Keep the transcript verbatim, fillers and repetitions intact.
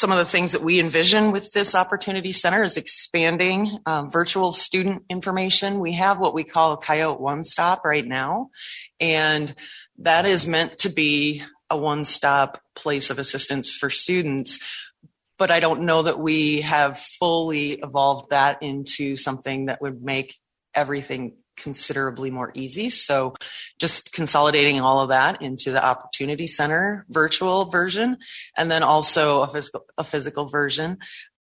some of the things that we envision with this Opportunity Center is expanding um, virtual student information. We have what we call a Coyote One Stop right now, and that is meant to be a one-stop place of assistance for students. But I don't know that we have fully evolved that into something that would make everything considerably more easy. So just consolidating all of that into the Opportunity Center virtual version, and then also a physical, a physical version.